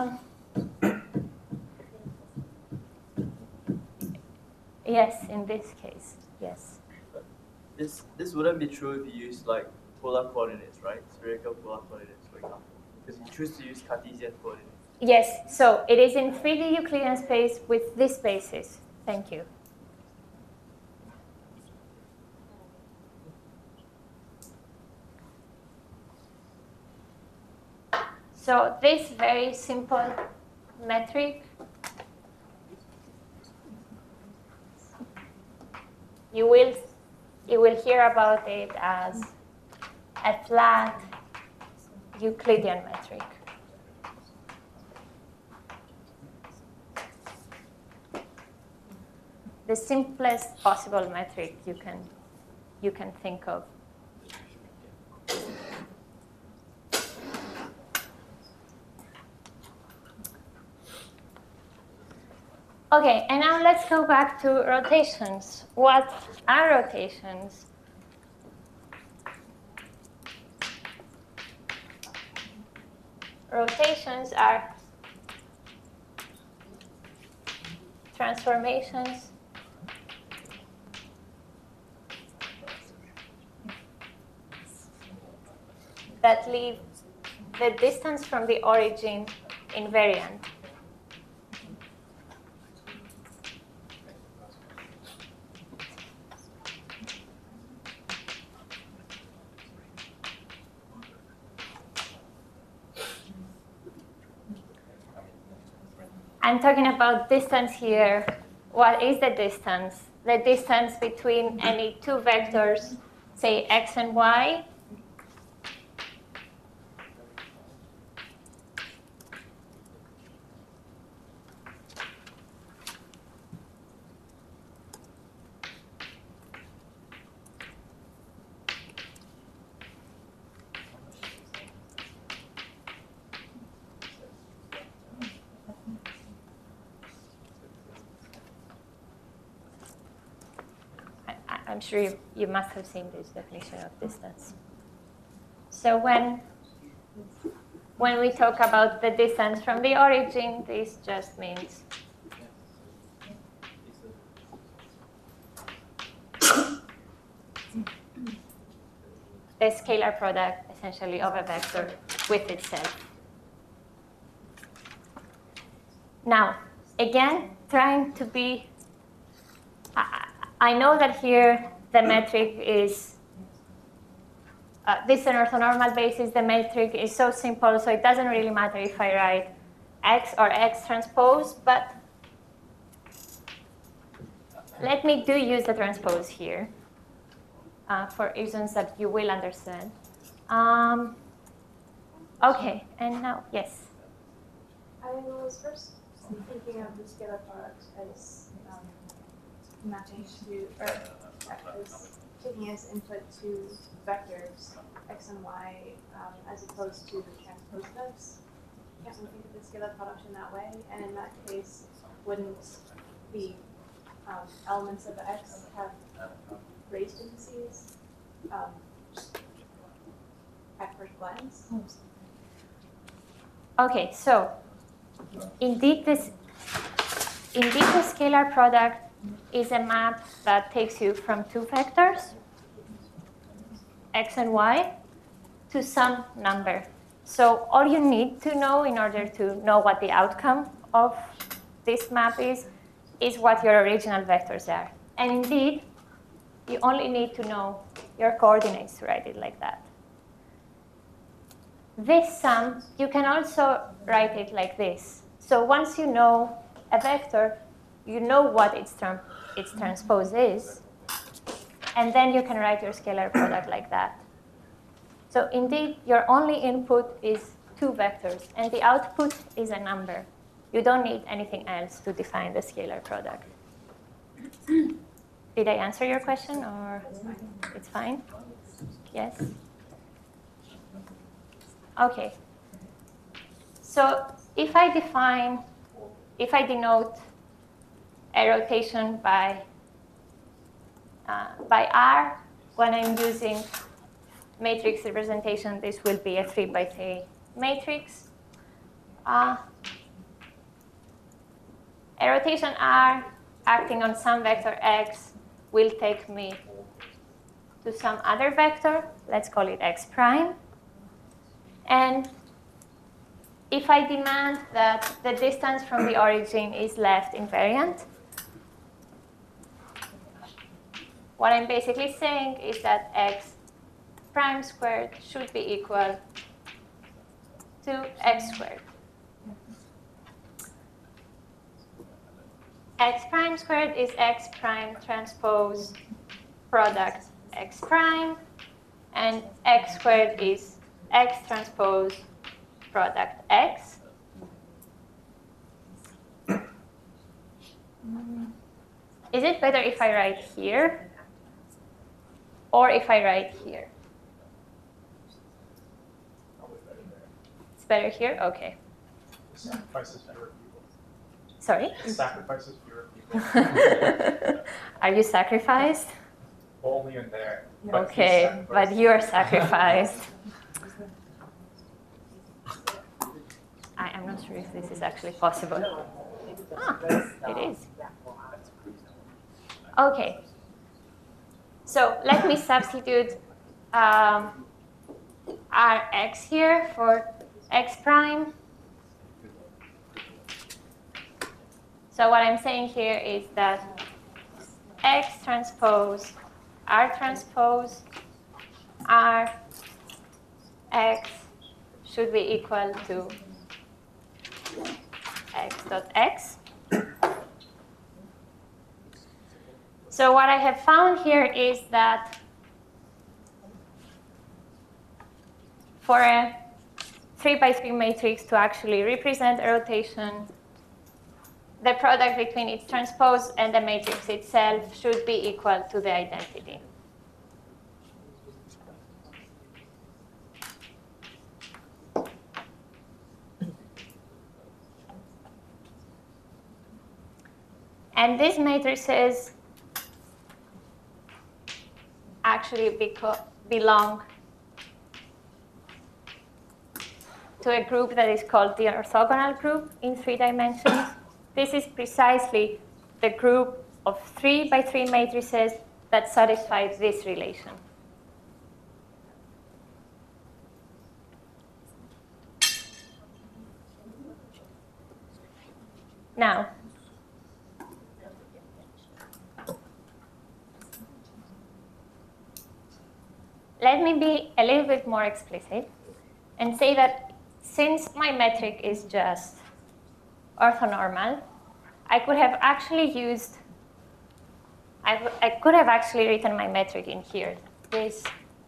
yes, in this case, yes. This wouldn't be true if you use like polar coordinates, right? Spherical polar coordinates, for example. Because you choose to use Cartesian coordinates. Yes, so it is in 3D Euclidean space with this basis. Thank you. So this very simple metric, you will hear about it as a flat Euclidean metric. The simplest possible metric you can think of. Okay, and now let's go back to rotations. What are rotations? Rotations are transformations that leave the distance from the origin invariant. I'm talking about distance here. What is the distance? The distance between any two vectors, say x and y. I'm sure you must have seen this definition of distance. So when we talk about the distance from the origin, this just means the scalar product, essentially, of a vector with itself. Now, again, trying to be, I know that here the metric is, this is an orthonormal basis. The metric is so simple, so it doesn't really matter if I write x or x transpose, but let me use the transpose here for reasons that you will understand. Okay, and now, yes? I was first thinking of the scalar product as mapping to, or as taking as input to vectors x and y as opposed to the transpose types. Can't we think of the scalar product in that way? And in that case, wouldn't the elements of x have raised indices at first glance? Okay, so indeed the scalar product is a map that takes you from two vectors, x and y, to some number. So all you need to know in order to know what the outcome of this map is what your original vectors are. And indeed, you only need to know your coordinates to write it like that. This sum, you can also write it like this. So once you know a vector, you know what its transpose is, and then you can write your scalar product like that. So indeed, your only input is two vectors, and the output is a number. You don't need anything else to define the scalar product. Did I answer your question, or it's fine? Yes? Okay. So if I denote a rotation by by R, when I'm using matrix representation, this will be a 3 by 3 matrix. A rotation R acting on some vector x will take me to some other vector. Let's call it x prime. And if I demand that the distance from the origin is left invariant, what I'm basically saying is that x prime squared should be equal to x squared. X prime squared is x prime transpose product x prime, and x squared is x transpose product x. Is it better if I write here or if I write here? It's better here? Okay. Sacrifices fewer people. Sorry? Sacrifices fewer people. Are you sacrificed? Only in there. But Okay, but you are sacrificed. I'm not sure if this is actually possible. Ah, it is. Okay. So let me substitute Rx here for x prime. So what I'm saying here is that x transpose R transpose R x should be equal to x dot x. So what I have found here is that for a 3 by 3 matrix to actually represent a rotation, the product between its transpose and the matrix itself should be equal to the identity. And these matrices actually belong to a group that is called the orthogonal group in 3 dimensions. This is precisely the group of 3 by 3 matrices that satisfies this relation. Now, let me be a little bit more explicit and say that since my metric is just orthonormal, I could have actually written my metric in here. This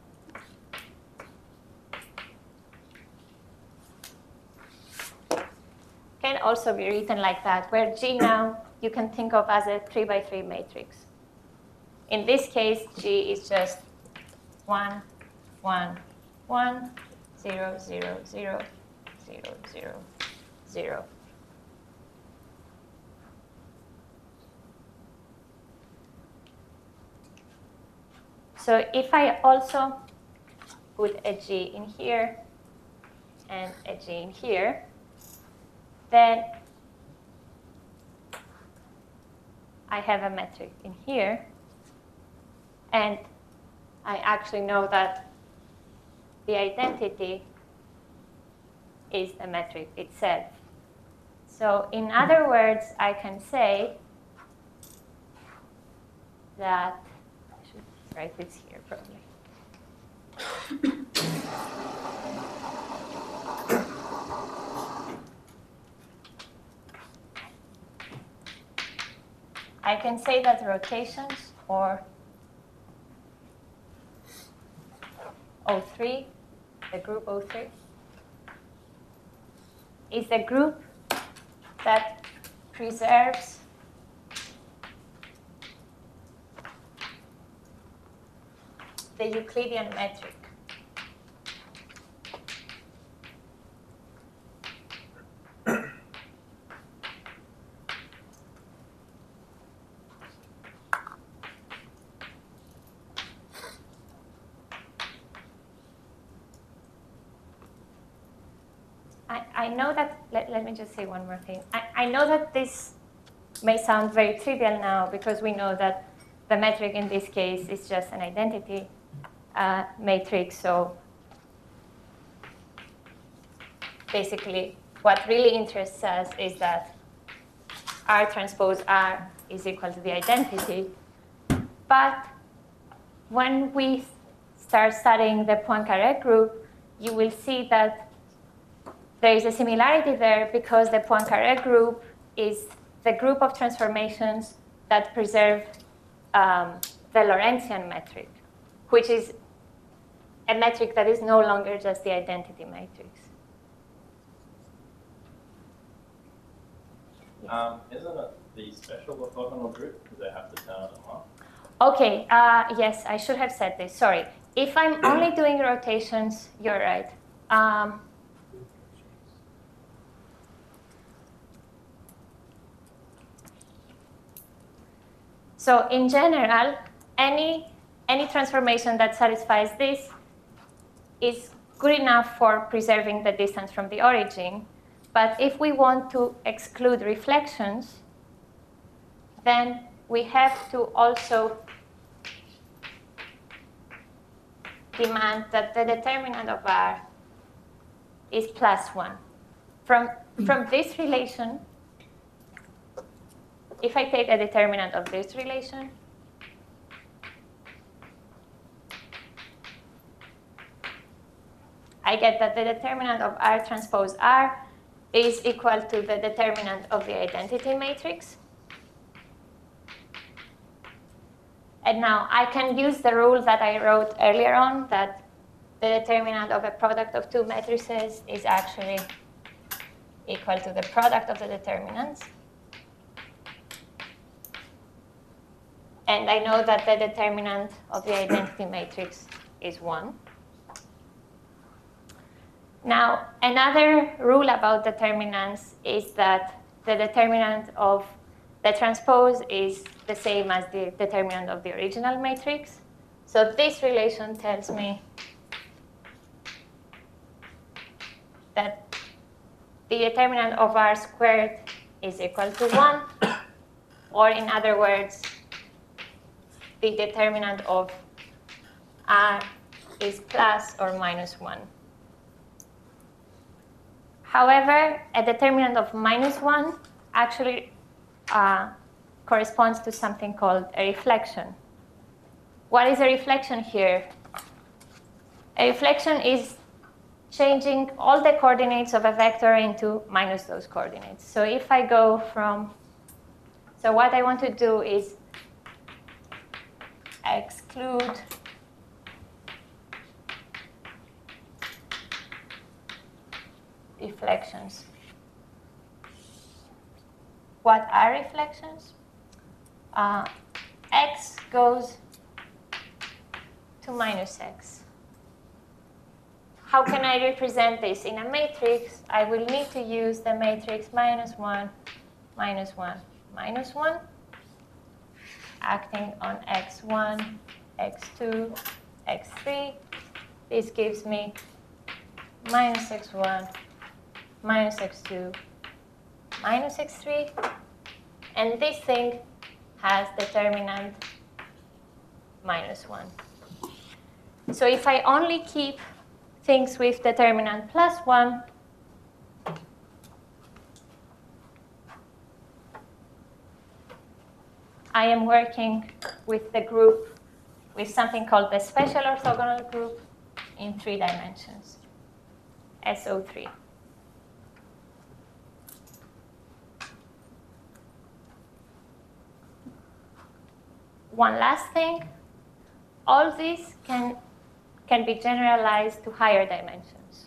can also be written like that, where G now you can think of as a 3 by 3 matrix. In this case, G is just 1, 1, 1, 0, 0, 0, 0, 0, 0. So if I also put a G in here and a G in here, then I have a metric in here, and I actually know that the identity is the metric itself. So in other words, I can say that, I should write this here probably. I can say that rotations, or O3, the group O3, is the group that preserves the Euclidean metric. I know that, let me just say one more thing. I know that this may sound very trivial now because we know that the metric in this case is just an identity matrix. So basically, what really interests us is that R transpose R is equal to the identity. But when we start studying the Poincaré group, you will see that there is a similarity there because the Poincaré group is the group of transformations that preserve the Lorentzian metric, which is a metric that is no longer just the identity matrix. Isn't it the special orthogonal group? Because they have to turn them off. Okay, yes, I should have said this, sorry. If I'm only doing rotations, you're right. So in general, any transformation that satisfies this is good enough for preserving the distance from the origin. But if we want to exclude reflections, then we have to also demand that the determinant of R is +1. From this relation, if I take a determinant of this relation, I get that the determinant of R transpose R is equal to the determinant of the identity matrix. And now I can use the rule that I wrote earlier on, that the determinant of a product of two matrices is actually equal to the product of the determinants. And I know that the determinant of the identity matrix is 1. Now, another rule about determinants is that the determinant of the transpose is the same as the determinant of the original matrix. So this relation tells me that the determinant of R squared is equal to 1, or in other words, the determinant of R is plus or minus 1. However, a determinant of -1 actually corresponds to something called a reflection. What is a reflection here? A reflection is changing all the coordinates of a vector into minus those coordinates. So if I go from, so what I want to do is exclude reflections. What are reflections? X goes to -x. How can I represent this in a matrix? I will need to use the matrix -1, -1, -1, acting on x1, x2, x3. This gives me -x1, -x2, -x3. And this thing has determinant -1. So if I only keep things with determinant +1, I am working with the group, with something called the special orthogonal group in 3 dimensions, SO3. One last thing, all this can be generalized to higher dimensions.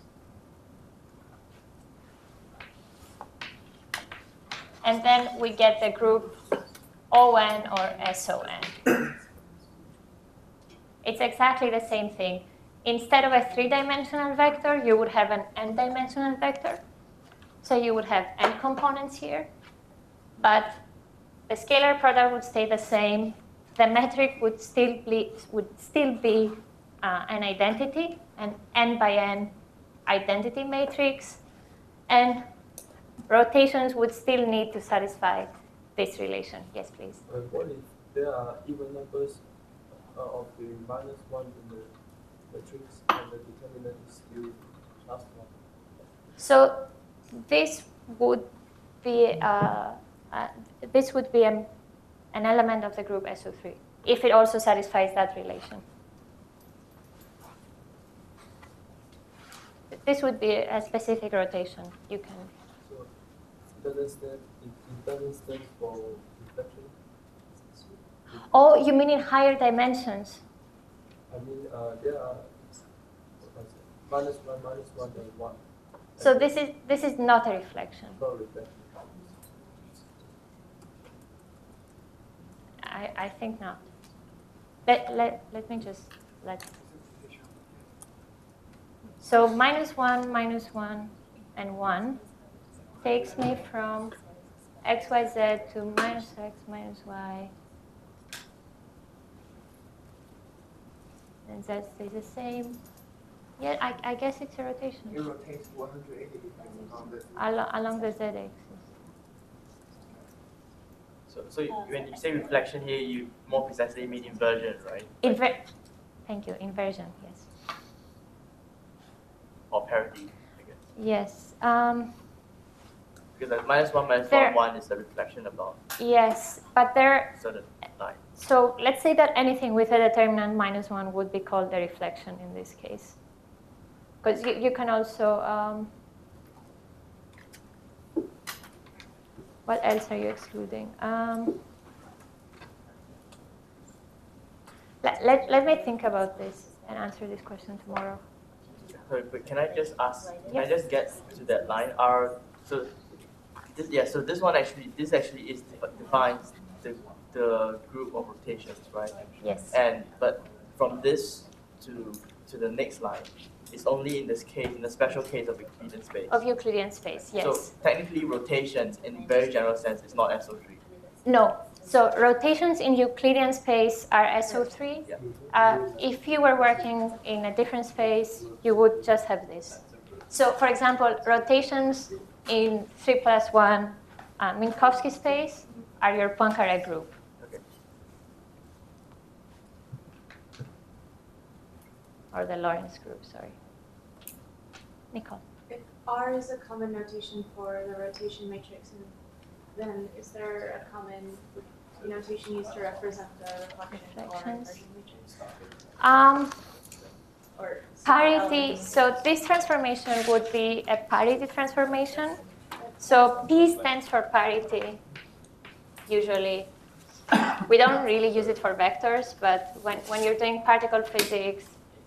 And then we get the group ON or SON. It's exactly the same thing. Instead of a 3-dimensional vector, you would have an n-dimensional vector. So you would have n components here, but the scalar product would stay the same. The metric would still be an identity, an n by n identity matrix. And rotations would still need to satisfy this relation. Yes, please. What if there are even numbers of the -1 in the matrix and the determinant is still +1? So this would be an element of the group SO3 if it also satisfies that relation. This would be a specific rotation. You can. So it doesn't stand for reflection? Oh, you mean in higher dimensions? I mean, there are -1, and 1. So this is not a reflection. No reflection. I think not. Let me just let. So -1, -1, and 1 takes me from xyz to -x minus y. And z stays the same. Yeah, I guess it's a rotation. It rotates 180 degrees on the Along the z-axis. So when you say reflection here, you more precisely mean inversion, right? Thank you, inversion, yes. Or parity, I guess. Yes. Because like -1, -1 is a reflection about Yes, but there. certain line. So let's say that anything with a determinant -1 would be called a reflection in this case. Because you can also. What else are you excluding? Let me think about this and answer this question tomorrow. Sorry, but can I just ask? Can I Yes. just get to that line? So this one actually defines the group of rotations, right? Yes. But from this to the next line, it's only in this case, in the special case of Euclidean space. Of Euclidean space, yes. So technically, rotations in very general sense is not SO3. No. So rotations in Euclidean space are SO3. Yeah. If you were working in a different space, you would just have this. So for example, rotations in 3+1 Minkowski space are your Poincaré group. Okay. Or the Lorentz group, sorry. Nicole. If R is a common notation for the rotation matrix, then is there a common notation used to represent the reflection or Reflections. inversion matrix? Or Parity, so this transformation would be a parity transformation. So P stands for parity, usually. We don't really use it for vectors, but when you're doing particle physics,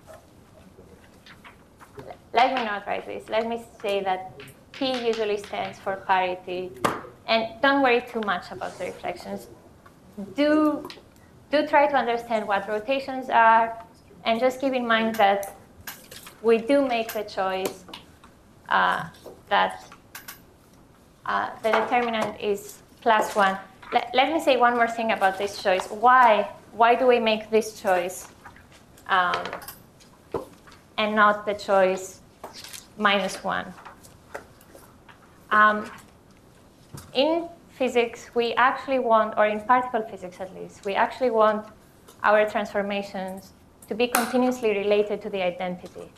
let me not write this. Let me say that P usually stands for parity. And don't worry too much about the reflections. Do try to understand what rotations are, and just keep in mind that we do make the choice that the determinant is +1. Let me say one more thing about this choice. Why do we make this choice and not the choice -1? In physics, we actually want, or in particle physics at least, we actually want our transformations to be continuously related to the identity.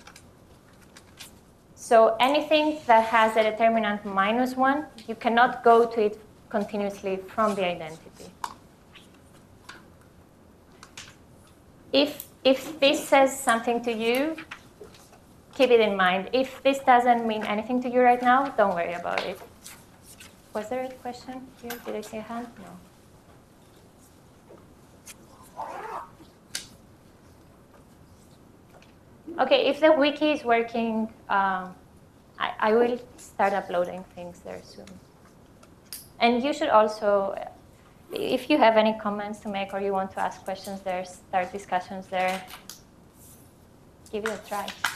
So anything that has a determinant -1, you cannot go to it continuously from the identity. If this says something to you, keep it in mind. If this doesn't mean anything to you right now, don't worry about it. Was there a question here? Did I see a hand? No. Okay, if the wiki is working, I will start uploading things there soon. And you should also, if you have any comments to make or you want to ask questions there, start discussions there, give it a try.